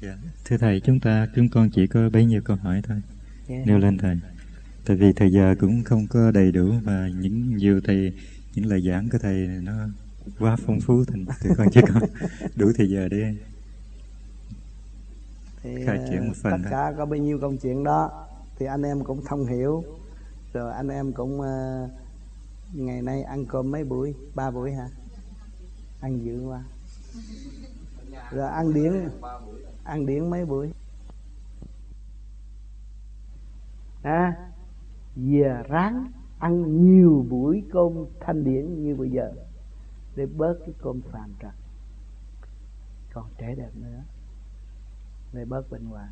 Dạ. Thưa thầy, chúng con chỉ có bấy nhiêu câu hỏi thôi. Nêu lên thầy. Tại vì thời giờ cũng không có đầy đủ và những lời giảng của thầy nó quá phong phú, thành tụi con chỉ có đủ thời giờ để khai triển một phần tất thôi. cả có bao nhiêu công chuyện đó thì anh em cũng thông hiểu, rồi anh em cũng ngày nay ăn cơm mấy buổi? 3 buổi hả? Ăn dữ quá. Rồi ăn điển mấy buổi? Giờ ráng ăn nhiều buổi cơm thanh điển như bây giờ để bớt cái cơm phàm trần, còn trẻ đẹp nữa, để bớt bệnh hoạn.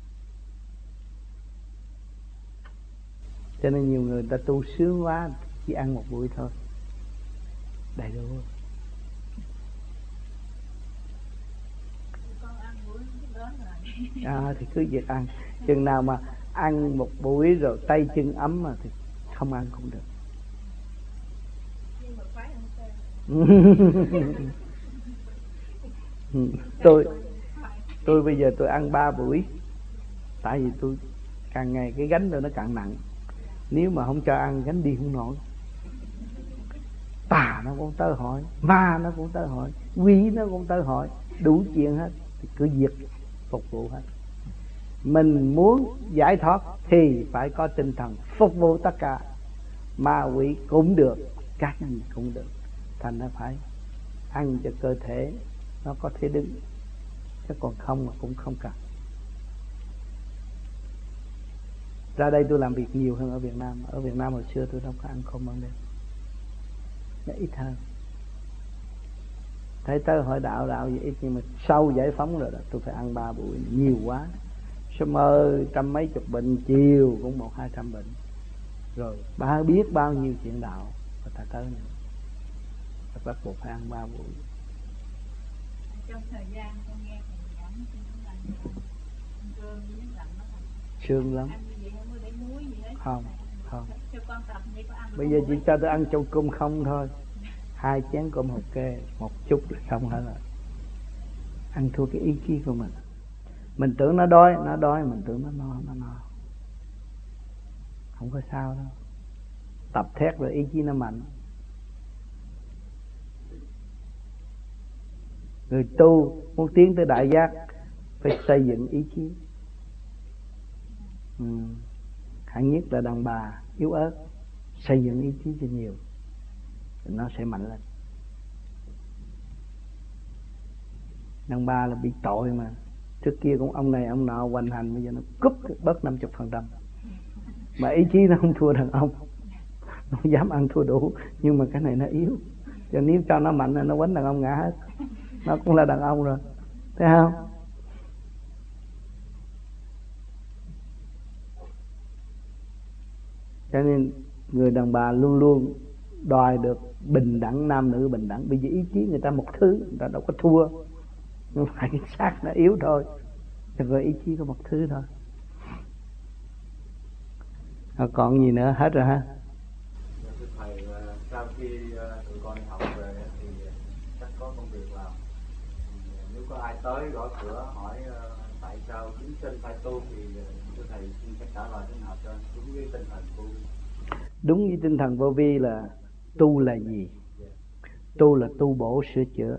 Cho nên nhiều người ta tu sướng quá, chỉ ăn một buổi thôi đầy đủ. Thì cứ việc ăn. Chừng nào mà ăn một buổi rồi tay chân ấm mà thì không ăn cũng được. Tôi bây giờ tôi ăn 3 buổi. Tại vì tôi càng ngày cái gánh tôi nó càng nặng. Nếu mà không cho ăn gánh đi không nổi. Tà nó cũng tới hỏi, ma nó cũng tới hỏi, quỷ nó cũng tới hỏi, đủ chuyện hết. Thì cứ việc phục vụ hết. Mình muốn giải thoát thì phải có tinh thần phục vụ tất cả. Ma quỷ cũng được, cái gì cũng được. Thành ra phải ăn cho cơ thể nó có thể đứng, chứ còn không mà cũng không cần. Ra đây tôi làm việc nhiều hơn ở Việt Nam. Ở Việt Nam hồi xưa tôi đâu có ăn cơm ban đêm, nó ít hơn. Thấy tới hỏi đạo gì ít, nhưng mà sau giải phóng rồi đó tôi phải ăn 3 buổi, nhiều quá. Sớm ơi, 100 mấy chục bệnh, chiều cũng 100-200 bệnh. Rồi biết bao nhiêu chuyện đạo người ta tới nữa. Và bắt buộc phải ăn 3 buổi. Trong thời gian con nghe thầy giảng thì nó là cơm với lạnh nó sương lắm. Ăn như vậy không có để muối gì hết. Không. Cho con tập như có ăn. Bây giờ chỉ cho tôi ăn châu cơm không thôi. 2 chén cơm hột kê, một chút là xong hết rồi. Ăn thua cái ý chí của mình. Mình tưởng nó đói, mình tưởng nó no. Không có sao đâu. Tập thét rồi ý chí nó mạnh. Người tu muốn tiến tới đại giác phải xây dựng ý chí. Hạng nhất là đàn bà yếu ớt, xây dựng ý chí cho nhiều thì nó sẽ mạnh lên. Đàn bà là bị tội mà. Trước kia cũng ông này ông nọ hoành hành, bây giờ nó cúp bớt 50%. Mà ý chí nó không thua đàn ông, nó dám ăn thua đủ. Nhưng mà cái này nó yếu, cho nếu cho nó mạnh là nó quánh đàn ông ngã hết. Nó cũng là đàn ông rồi, thấy không? Cho nên người đàn bà luôn luôn đòi được bình đẳng, nam nữ bình đẳng. Bây giờ ý chí người ta một thứ, người ta đâu có thua. Nhưng phải cái xác nó yếu thôi, rồi ý chí có một thứ thôi. Còn gì nữa? Hết rồi ha? Thưa thầy, sau khi tụi con đi học về thì chắc có công việc làm. Nếu có ai tới gõ cửa hỏi tại sao chúng sinh phải tu thì thưa thầy xin phải trả lời thế nào cho đúng với tinh thần vô vi? Đúng với tinh thần vô vi là tu là gì? Tu là tu bổ sửa chữa.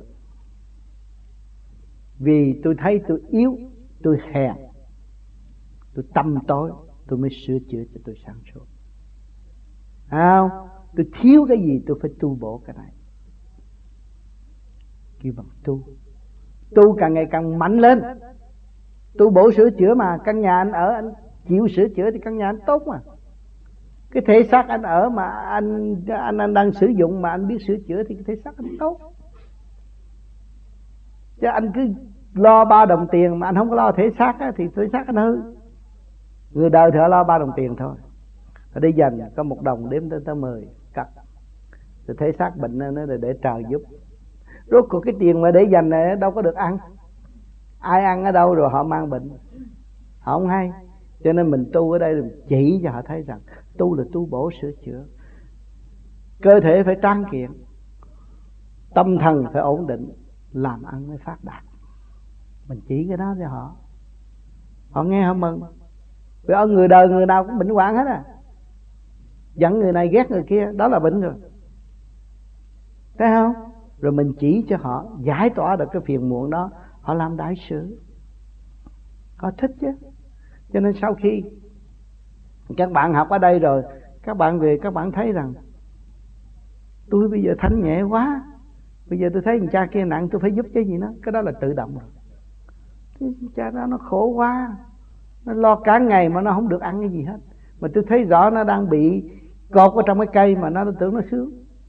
Vì tôi thấy tôi yếu, tôi hèn, tôi tâm tối, tôi mới sửa chữa cho tôi sáng suốt. Không, tôi thiếu cái gì tôi phải tu bổ cái này. Kêu bằng tu. Tu càng ngày càng mạnh lên. Tu bổ sửa chữa mà. Căn nhà anh ở, anh chịu sửa chữa thì căn nhà anh tốt mà. Cái thể xác anh ở mà anh đang sử dụng mà anh biết sửa chữa thì cái thể xác anh tốt. Chứ anh cứ lo 3 đồng tiền mà anh không có lo thể xác á, thì thể xác anh hư. Người đời thì họ lo 3 đồng tiền thôi. Ở đây dành có 1 đồng đếm tới 10 cắt. Rồi thể xác bệnh nó để trời giúp. Rốt cuộc cái tiền mà để dành này đâu có được ăn. Ai ăn ở đâu rồi họ mang bệnh, họ không hay. Cho nên mình tu ở đây chỉ cho họ thấy rằng tu là tu bổ sửa chữa. Cơ thể phải tráng kiện, tâm thần phải ổn định, làm ăn mới phát đạt. Mình chỉ cái đó cho họ. Họ nghe họ mừng. Vì ở người đời người nào cũng bệnh hoạn hết à. Giận người này ghét người kia, đó là bệnh rồi. Thấy không? Rồi mình chỉ cho họ giải tỏa được cái phiền muộn đó, họ làm đại sự. Họ thích chứ. Cho nên sau khi các bạn học ở đây rồi, các bạn về các bạn thấy rằng tôi bây giờ thanh nhẹ quá. Bây giờ tôi thấy thằng cha kia nặng, tôi phải giúp cái gì nó. Cái đó là tự động rồi. Cái cha đó nó khổ quá, nó lo cả ngày mà nó không được ăn cái gì hết. Mà tôi thấy rõ nó đang bị cột ở trong cái cây mà nó tưởng nó sướng.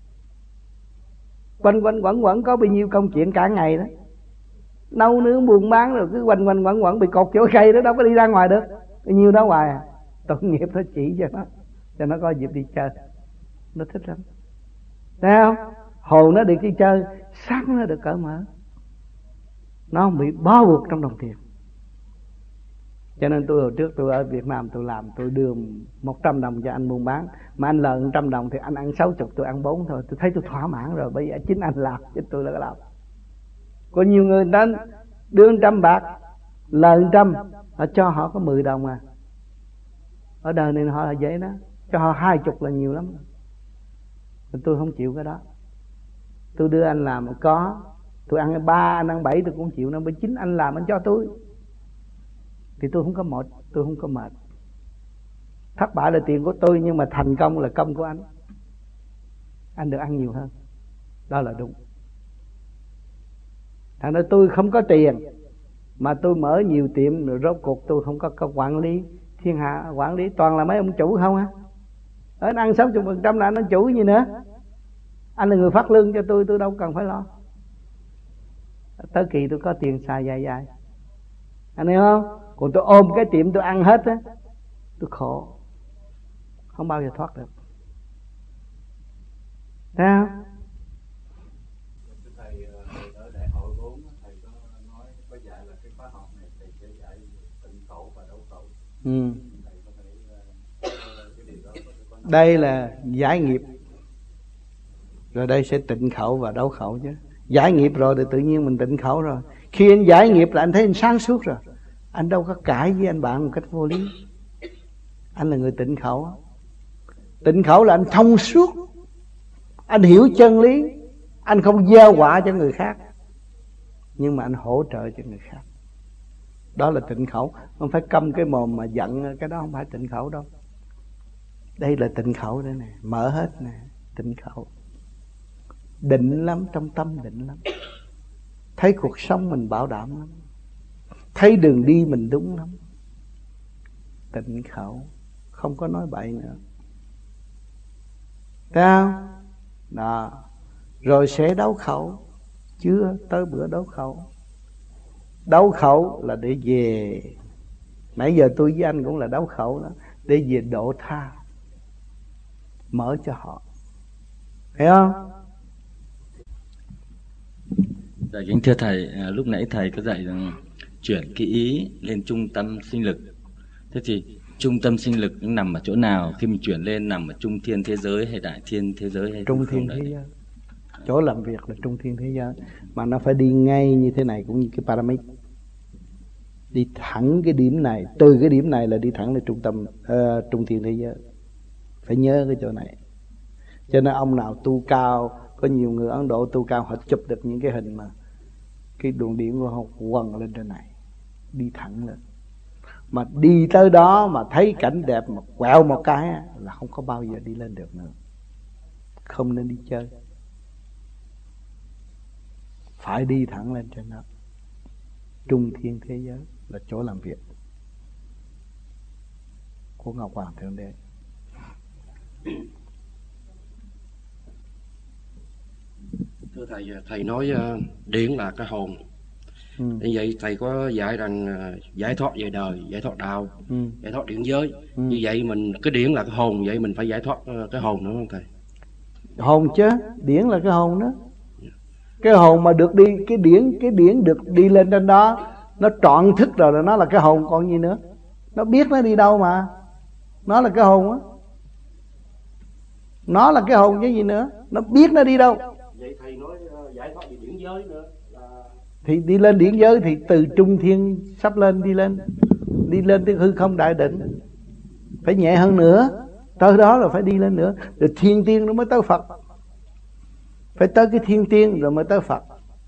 Quanh quẩn có bao nhiêu công chuyện cả ngày đó, nấu nướng buôn bán rồi cứ quanh quẩn bị cột chỗ cây đó, đâu có đi ra ngoài được. Bao nhiêu đó hoài à. Tội nghiệp nó chỉ cho nó có dịp đi chơi. Nó thích lắm. Thấy không? Hồn nó được đi chơi, sắc nó được cởi mở, nó không bị bó buộc trong đồng tiền. Cho nên tôi hồi trước tôi ở Việt Nam tôi làm, tôi đưa 100 đồng cho anh buôn bán, mà anh lời 100 đồng thì anh ăn 60, tôi ăn 4 thôi. Tôi thấy tôi thỏa mãn rồi, bây giờ chính anh làm chứ tôi là làm. Có nhiều người đến đưa 100 bạc, lời 100, họ cho họ có 10 đồng à. Ở đời này họ là vậy đó, cho họ 20 là nhiều lắm. Tôi không chịu cái đó. Tôi đưa anh làm mà có, tôi ăn 3, anh ăn 7 tôi cũng chịu. Năm 9 anh làm anh cho tôi thì tôi không có mệt, tôi không có mệt. Thất bại là tiền của tôi, nhưng mà thành công là công của anh. Anh được ăn nhiều hơn, đó là đúng. Thành ra tôi không có tiền mà tôi mở nhiều tiệm, rồi rốt cuộc tôi không có quản lý thiên hạ, quản lý toàn là mấy ông chủ không á. Anh ăn 60% là anh là chủ gì nữa. Anh là người phát lương cho tôi đâu cần phải lo. Tới kỳ tôi có tiền xài dài. Anh hiểu không? Còn tôi ôm cái tiệm tôi ăn hết á, tôi khổ, không bao giờ thoát được. Thấy không? Thầy ở Đại hội 4 thầy có nói, có dạy là cái khóa học này thầy sẽ dạy tịnh khẩu và đấu khẩu. Thầy có thể cái điều đó có nói. Đây là giải nghiệp, rồi đây sẽ tịnh khẩu và đấu khẩu chứ. Giải nghiệp rồi thì tự nhiên mình tịnh khẩu rồi. Khi anh giải nghiệp là anh thấy anh sáng suốt rồi, anh đâu có cãi với anh bạn một cách vô lý. Anh là người tịnh khẩu. Tịnh khẩu là anh thông suốt, anh hiểu chân lý, anh không gieo quả cho người khác, nhưng mà anh hỗ trợ cho người khác. Đó là tịnh khẩu. Không phải câm cái mồm mà giận, cái đó không phải tịnh khẩu đâu. Đây là tịnh khẩu đây nè, mở hết nè, tịnh khẩu. Định lắm, trong tâm định lắm. Thấy cuộc sống mình bảo đảm lắm, thấy đường đi mình đúng lắm. Tịnh khẩu, không có nói bậy nữa. Thấy không? Đó. Rồi sẽ đấu khẩu. Chưa tới bữa đấu khẩu. Đấu khẩu là để về, nãy giờ tôi với anh cũng là đấu khẩu đó, để về độ tha, mở cho họ. Thấy không? Dạ kính thưa thầy, lúc nãy thầy có dạy rằng chuyển cái ý lên trung tâm sinh lực. Thế thì trung tâm sinh lực nằm ở chỗ nào? Khi mình chuyển lên nằm ở trung thiên thế giới hay đại thiên thế giới hay trung thiên thế giới? Chỗ làm việc là trung thiên thế giới, mà nó phải đi ngay như thế này, cũng như cái pyramid, đi thẳng cái điểm này, từ cái điểm này là đi thẳng lên trung tâm trung thiên thế giới. Phải nhớ cái chỗ này. Cho nên ông nào tu cao, có nhiều người Ấn Độ tu cao, họ chụp được những cái hình mà cái luồng điện của họ quần lên trên này, đi thẳng lên. Mà đi tới đó mà thấy cảnh đẹp mà quẹo một cái là không có bao giờ đi lên được nữa. Không nên đi chơi, phải đi thẳng lên trên đó. Trung thiên thế giới là chỗ làm việc của Ngọc Hoàng Thượng Đế. Thưa thầy, thầy nói điển là cái hồn. Như vậy thầy có dạy rằng giải thoát về đời, giải thoát đạo, giải thoát điển giới. Như vậy mình cái điển là cái hồn, vậy mình phải giải thoát cái hồn nữa không thầy? Hồn chứ, điển là cái hồn đó. Cái hồn mà được đi, cái điển được đi lên trên đó, nó trọn thức rồi là nó là cái hồn còn gì nữa. Nó biết nó đi đâu mà. Nó là cái hồn á. Nó là cái hồn chứ gì nữa. Nó biết nó đi đâu. Vậy thầy nói giải thoát về điển giới nữa là... Thì đi lên điển giới thì từ trung thiên sắp lên đi lên. đi lên tới hư không đại định. Phải nhẹ hơn nữa, tới đó là phải đi lên nữa. Rồi thiên tiên nó mới tới Phật. Phải tới cái thiên tiên rồi mới tới Phật.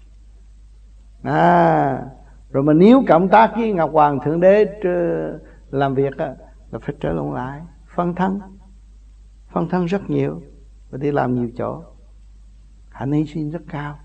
Rồi mà nếu cộng tác với Ngọc Hoàng Thượng Đế làm việc á, là phải trở lại phân thân rất nhiều và đi làm nhiều chỗ, hạnh hy sinh rất cao.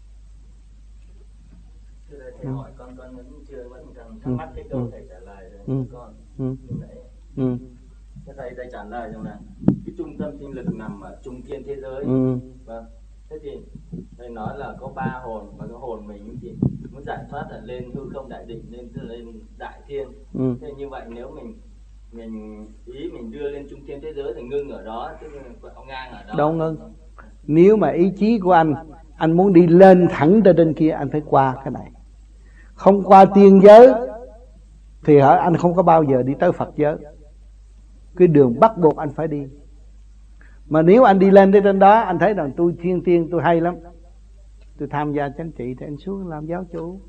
Thầy hỏi con vẫn chưa vẫn còn thắc mắc cái câu thầy trả lời rồi con. Thầy trả lời rằng là cái trung tâm sinh lực nằm ở trung thiên thế giới. Vâng. Thế thì thầy nói là có 3 hồn, và cái hồn mình thì muốn giải thoát là lên hư không đại định, lên đại thiên. Thế như vậy nếu mình ý mình đưa lên trung thiên thế giới thì ngưng ở đó, tức là ngang ở đó. Đâu ngưng. Nếu mà ý chí của anh muốn đi lên thẳng tới trên kia, anh phải qua cái này. Không qua tiên giới thì anh không có bao giờ đi tới Phật giới. Cái đường bắt buộc anh phải đi. Mà nếu anh đi lên tới trên đó, anh thấy rằng tôi thiên tiên, tôi hay lắm, tôi tham gia chính trị, thì anh xuống làm giáo chủ.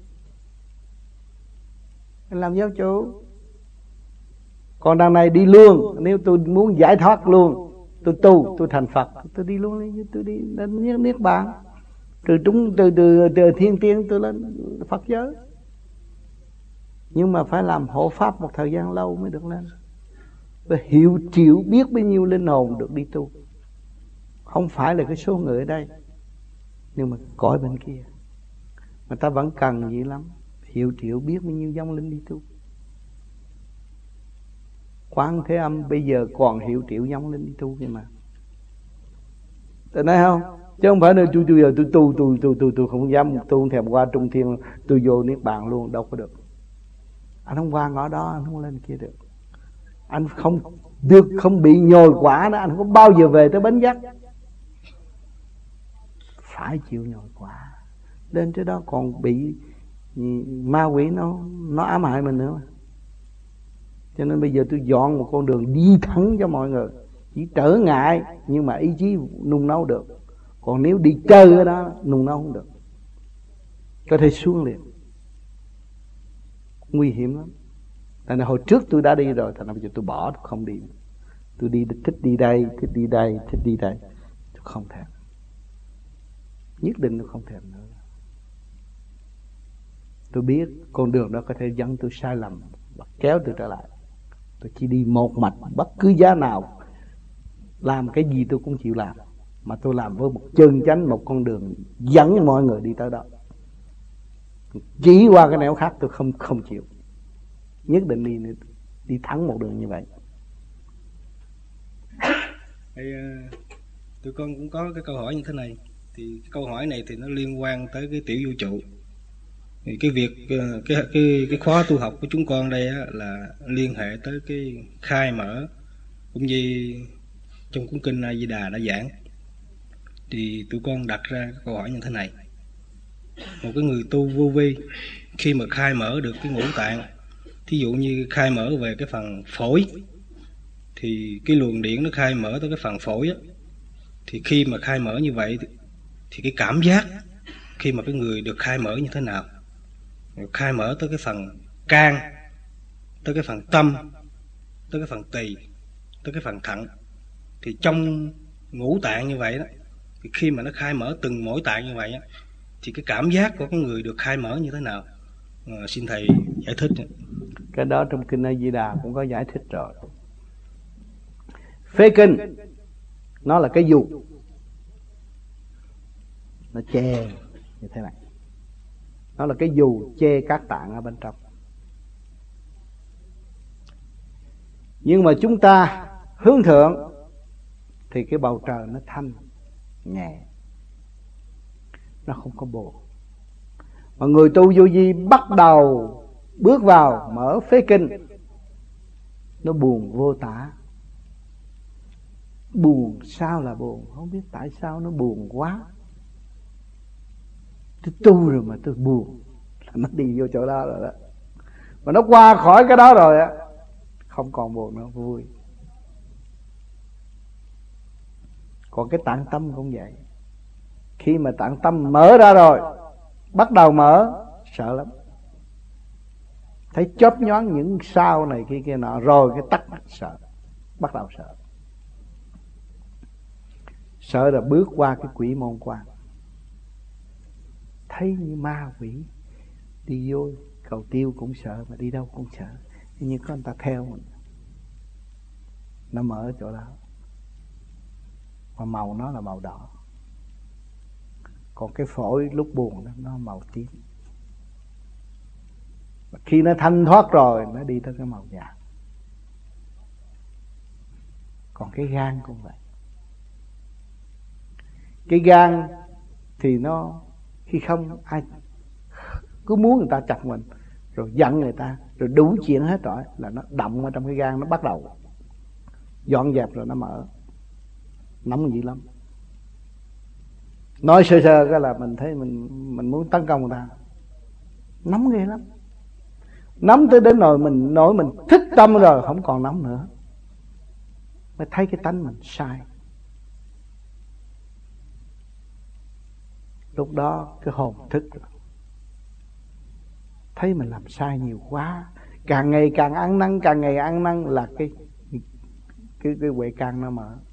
Anh làm giáo chủ. Còn đằng này đi luôn. Nếu tôi muốn giải thoát luôn, tôi tu, tôi thành Phật, tôi đi luôn, tôi đi lên niết bàn. Từ thiên tiên tôi lên Phật giới. Nhưng mà phải làm hộ pháp một thời gian lâu mới được lên. Và hiểu chịu biết bao nhiêu linh hồn được đi tu. Không phải là cái số người ở đây, nhưng mà cõi bên kia người ta vẫn cần gì lắm. Hiểu chịu biết bao nhiêu vong linh đi tu. Quán Thế Âm bây giờ còn hiểu chịu vong linh đi tu kia mà. Tôi nói không? Chứ không phải là tôi giờ tôi không dám tu, không thèm qua trung thiên, tôi vô niết bàn luôn, đâu có được. Anh không qua ngõ đó, anh không lên kia được. Anh không bị nhồi quả nữa, anh không có bao giờ về tới bến giác. Phải chịu nhồi quả. Lên tới đó còn bị ma quỷ nó ám hại mình nữa. Cho nên bây giờ tôi dọn một con đường đi thẳng cho mọi người. Chỉ trở ngại nhưng mà ý chí nung nấu được. Còn nếu đi chơi ở đó nung nấu không được, có thể xuống liền. Nguy hiểm lắm. Tại hồi trước tôi đã đi rồi, thành ra bây giờ tôi bỏ, tôi không đi. Tôi đi thích đi đây, thích đi đây, thích đi đây. Tôi không thèm. Nhất định tôi không thèm nữa. Tôi biết con đường đó có thể dẫn tôi sai lầm và kéo tôi trở lại. Tôi chỉ đi một mạch, bất cứ giá nào, làm cái gì tôi cũng chịu làm. Mà tôi làm với một chân chánh, một con đường dẫn mọi người đi tới đó. Chỉ qua cái nẻo khác tôi không chịu. Nhất định đi thẳng một đường như vậy. Tụi con cũng có cái câu hỏi như thế này. Thì cái câu hỏi này thì nó liên quan tới cái tiểu vũ trụ. Thì cái việc cái khóa tu học của chúng con đây á, là liên hệ tới cái khai mở, cũng như trong cuốn kinh A Di Đà đã giảng. Thì tụi con đặt ra cái câu hỏi như thế này: một cái người tu vô vi khi mà khai mở được cái ngũ tạng, thí dụ như khai mở về cái phần phổi, thì cái luồng điển nó khai mở tới cái phần phổi á, thì khi mà khai mở như vậy thì cái cảm giác khi mà cái người được khai mở như thế nào? Khai mở tới cái phần can, tới cái phần tâm, tới cái phần tỳ, tới cái phần thận. Thì trong ngũ tạng như vậy đó, thì khi mà nó khai mở từng mỗi tạng như vậy á, thì cái cảm giác của cái người được khai mở như thế nào? Xin thầy giải thích. Cái đó trong kinh A Di Đà cũng có giải thích rồi. Phế kinh nó là cái dù, nó che như thế này. Nó là cái dù che các tạng ở bên trong. Nhưng mà chúng ta hướng thượng thì cái bầu trời nó thanh nhẹ, nó không có buồn. Mà người tu vô vi bắt đầu bước vào mở phế kinh, nó buồn vô tả. Buồn sao là buồn, không biết tại sao nó buồn quá. Tôi tu rồi mà tôi buồn, nó đi vô chỗ đó rồi đó. Mà nó qua khỏi cái đó rồi á, không còn buồn nữa, vui. Còn cái tạng tâm cũng vậy. Khi mà tạng tâm mở ra rồi, bắt đầu mở, sợ lắm. thấy chớp nhoáng những sao này kia nọ, rồi cái tắt mặt sợ, bắt đầu sợ. Sợ là bước qua cái quỷ môn quan, thấy như ma quỷ đi vô cầu tiêu cũng sợ, mà đi đâu cũng sợ, nhưng có người ta theo mình. Nó mở chỗ đó, mà màu nó là màu đỏ, còn cái phổi lúc buồn đó, nó màu tím. Và khi nó thanh thoát rồi, nó đi tới cái màu vàng. Còn cái gan cũng vậy. Cái gan thì nó khi không ai cứ muốn người ta chặt mình, rồi giận người ta, rồi đủ chuyện hết rồi, là nó động ở trong cái gan, nó bắt đầu dọn dẹp rồi nó mở. Nóng dữ lắm. Nói sơ sơ cái là mình thấy mình muốn tấn công người ta. Nóng ghê lắm. Nóng tới đến nỗi mình thích tâm rồi không còn nóng nữa, mới thấy cái tánh mình sai. Lúc đó cái hồn thức rồi, thấy mình làm sai nhiều quá, càng ngày càng ăn năn, càng ngày ăn năn, là cái huệ căn nó mở.